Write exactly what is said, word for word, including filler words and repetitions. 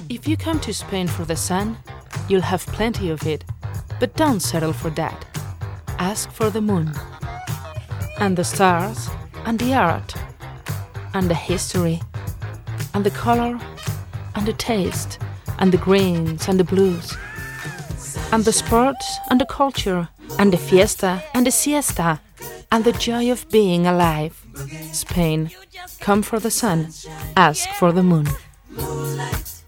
If you come to Spain for the sun, you'll have plenty of it, but don't settle for that. Ask for the moon, and the stars, and the art, and the history, and the color, and the taste, and the greens, and the blues, and the sports, and the culture, and the fiesta, and the siesta, and the joy of being alive. Spain, come for the sun, ask for the moon.